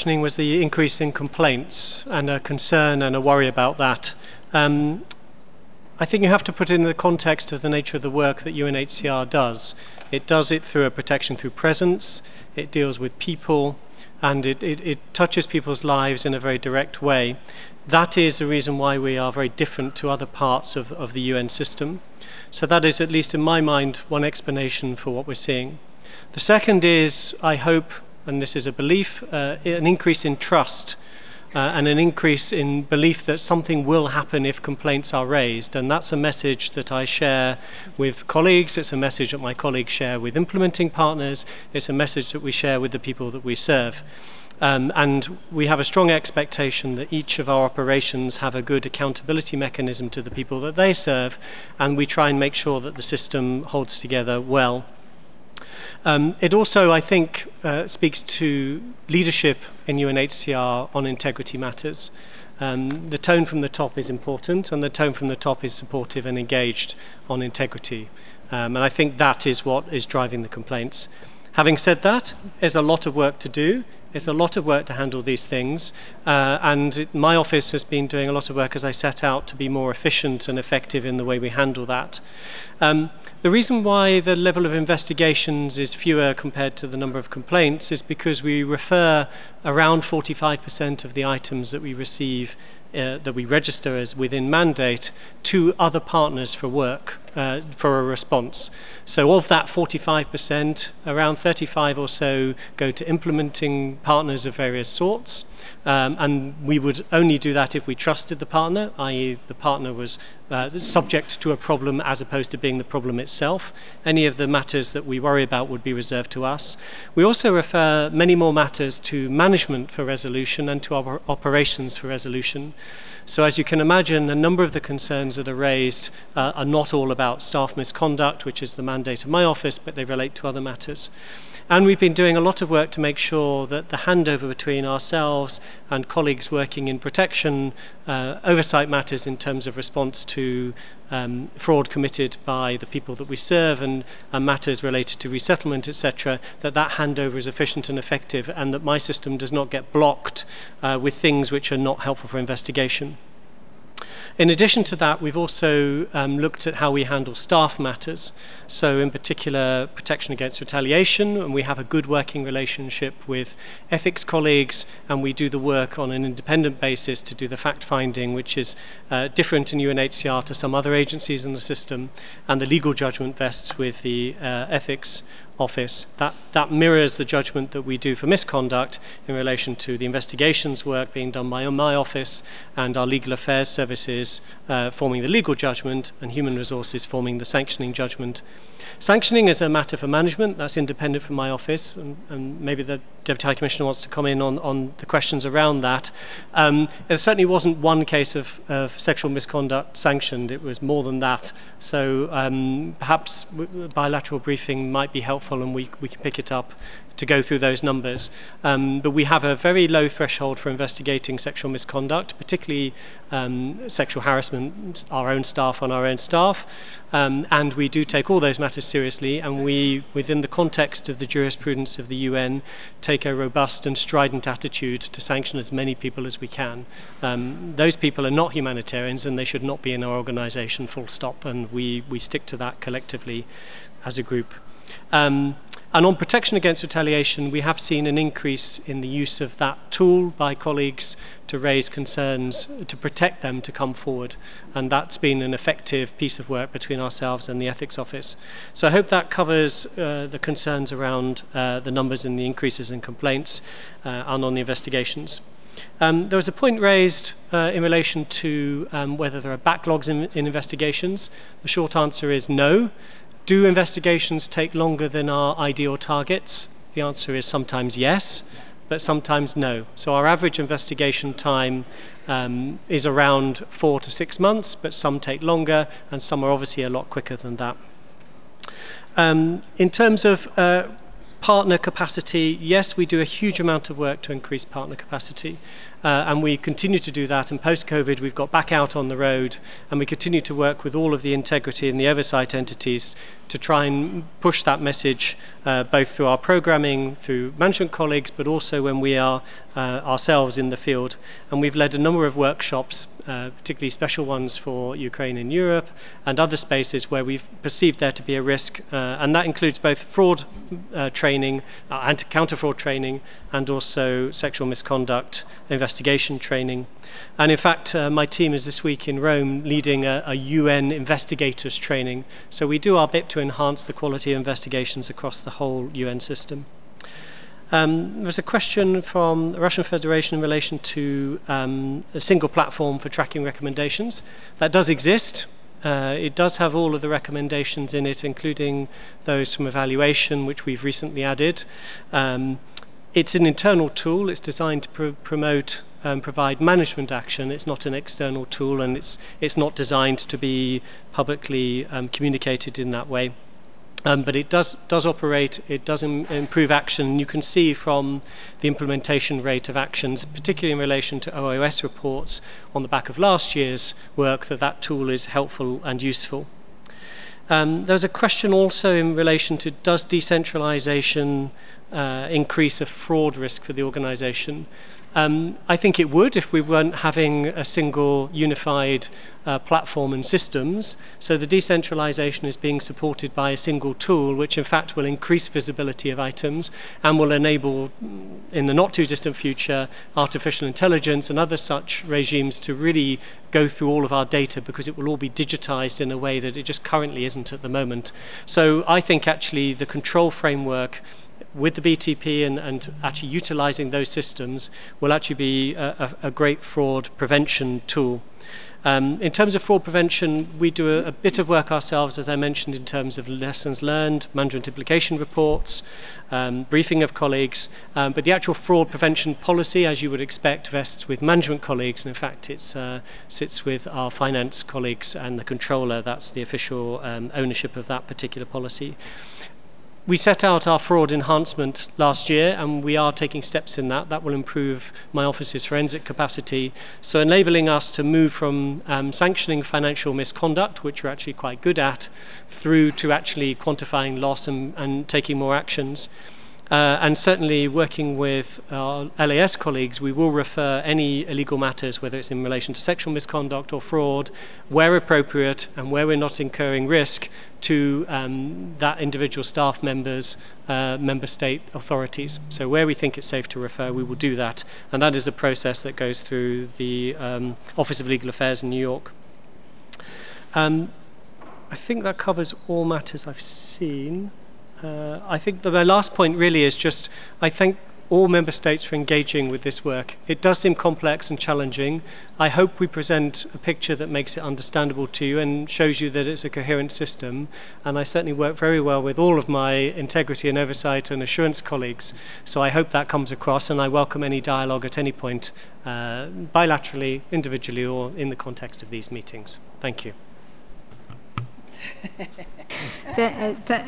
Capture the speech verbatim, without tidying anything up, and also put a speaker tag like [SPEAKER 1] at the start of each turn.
[SPEAKER 1] questioning was the increase in complaints and a concern and a worry about that. Um, I think you have to put it in the context of the nature of the work that U N H C R does. It does it through a protection through presence, it deals with people, and it, it, it touches people's lives in a very direct way. That is the reason why we are very different to other parts of, of the U N system. So that is, at least in my mind, one explanation for what we're seeing. The second is, I hope, and this is a belief, uh, an increase in trust uh, and an increase in belief that something will happen if complaints are raised. And that's a message that I share with colleagues. It's a message that my colleagues share with implementing partners. It's a message that we share with the people that we serve. Um, and we have a strong expectation that each of our operations have a good accountability mechanism to the people that they serve, and we try and make sure that the system holds together well. Um, it also, I think, uh, speaks to leadership in U N H C R on integrity matters. Um, the tone from the top is important, and the tone from the top is supportive and engaged on integrity. Um, and I think that is what is driving the complaints. Having said that, there's a lot of work to do. It's a lot of work to handle these things, uh, and it, my office has been doing a lot of work as I set out to be more efficient and effective in the way we handle that. Um, the reason why the level of investigations is fewer compared to the number of complaints is because we refer around forty-five percent of the items that we receive, uh, that we register as within mandate, to other partners for work, uh, for a response. So of that forty-five percent, around thirty-five or so go to implementing partners of various sorts, um, and we would only do that if we trusted the partner, that is the partner was uh, subject to a problem as opposed to being the problem itself. Any of the matters that we worry about would be reserved to us. We also refer many more matters to management for resolution and to our operations for resolution. So as you can imagine, a number of the concerns that are raised uh, are not all about staff misconduct, which is the mandate of my office, but they relate to other matters. And we've been doing a lot of work to make sure that the handover between ourselves and colleagues working in protection uh, oversight matters in terms of response to um, fraud committed by the people that we serve and, and matters related to resettlement, et cetera, that that handover is efficient and effective, and that my system does not get blocked uh, with things which are not helpful for investigation. In addition to that, we've also um, looked at how we handle staff matters. So in particular, protection against retaliation, and we have a good working relationship with ethics colleagues, and we do the work on an independent basis to do the fact-finding, which is uh, different in U N H C R to some other agencies in the system, and the legal judgment vests with the uh, ethics office. That, that mirrors the judgment that we do for misconduct in relation to the investigations work being done by my office and our legal affairs services uh, forming the legal judgment and human resources forming the sanctioning judgment. Sanctioning is a matter for management. That's independent from my office, and, and maybe the Deputy High Commissioner wants to come in on, on the questions around that. Um, it certainly wasn't one case of, of sexual misconduct sanctioned. It was more than that. So um, perhaps bilateral briefing might be helpful, and we, we can pick it up to go through those numbers. Um, but we have a very low threshold for investigating sexual misconduct, particularly um, sexual harassment, our own staff on our own staff. Um, and we do take all those matters seriously, and we, within the context of the jurisprudence of the U N, take a robust and strident attitude to sanction as many people as we can. Um, those people are not humanitarians, and they should not be in our organisation, full stop, and we, we stick to that collectively as a group. Um, And on protection against retaliation, we have seen an increase in the use of that tool by colleagues to raise concerns, to protect them, to come forward. And that's been an effective piece of work between ourselves and the Ethics Office. So I hope that covers uh, the concerns around uh, the numbers and the increases in complaints uh, and on the investigations. Um, there was a point raised uh, in relation to um, whether there are backlogs in, in investigations. The short answer is no. Do investigations take longer than our ideal targets? The answer is sometimes yes, but sometimes no. So our average investigation time um, is around four to six months, but some take longer, and some are obviously a lot quicker than that. Um, in terms of uh, partner capacity, yes, we do a huge amount of work to increase partner capacity, uh, and we continue to do that. And post-COVID, we've got back out on the road, and we continue to work with all of the integrity and the oversight entities to try and push that message, uh, both through our programming, through management colleagues, but also when we are uh, ourselves in the field. And we've led a number of workshops, uh, particularly special ones for Ukraine and Europe, and other spaces where we've perceived there to be a risk. Uh, and that includes both fraud uh, training, uh, and counter-fraud training, and also sexual misconduct investigation training. And in fact, uh, my team is this week in Rome leading a, a U N investigators training. So we do our bit to enhance the quality of investigations across the whole U N system. Um, there was a question from the Russian Federation in relation to um, a single platform for tracking recommendations. That does exist. Uh, it does have all of the recommendations in it, including those from evaluation, which we've recently added. Um, it's an internal tool. It's designed to pr promote and provide management action. It's not an external tool, and it's, it's not designed to be publicly um, communicated in that way. Um, but it does, does operate, it does im improve action. You can see from the implementation rate of actions, particularly in relation to O O S reports on the back of last year's work, that that tool is helpful and useful. Um, there's a question also in relation to, does decentralization uh, increase a fraud risk for the organization? Um, I think it would if we weren't having a single unified uh, platform and systems. So the decentralization is being supported by a single tool, which in fact will increase visibility of items and will enable, in the not too distant future, artificial intelligence and other such regimes to really go through all of our data, because it will all be digitized in a way that it just currently isn't at the moment. So I think actually the control framework with the B T P and, and actually utilizing those systems will actually be a, a, a great fraud prevention tool. Um, in terms of fraud prevention, we do a, a bit of work ourselves, as I mentioned, in terms of lessons learned, management implication reports, um, briefing of colleagues, um, but the actual fraud prevention policy, as you would expect, vests with management colleagues, and in fact it uh, sits with our finance colleagues and the controller. That's the official um, ownership of that particular policy. We set out our fraud enhancement last year, and we are taking steps in that. That will improve my office's forensic capacity, so enabling us to move from um, sanctioning financial misconduct, which we're actually quite good at, through to actually quantifying loss and, and taking more actions. Uh, and certainly working with our L A S colleagues, we will refer any illegal matters, whether it's in relation to sexual misconduct or fraud, where appropriate and where we're not incurring risk, to um, that individual staff members, uh, member state authorities. So where we think it's safe to refer, we will do that. And that is a process that goes through the um, Office of Legal Affairs in New York. Um, I think that covers all matters I've seen. Uh, I think that my last point really is just, I thank all member states for engaging with this work. It does seem complex and challenging. I hope we present a picture that makes it understandable to you and shows you that it's a coherent system. And I certainly work very well with all of my integrity and oversight and assurance colleagues. So I hope that comes across, and I welcome any dialogue at any point, uh, bilaterally, individually, or in the context of these meetings. Thank you.
[SPEAKER 2] the, uh, the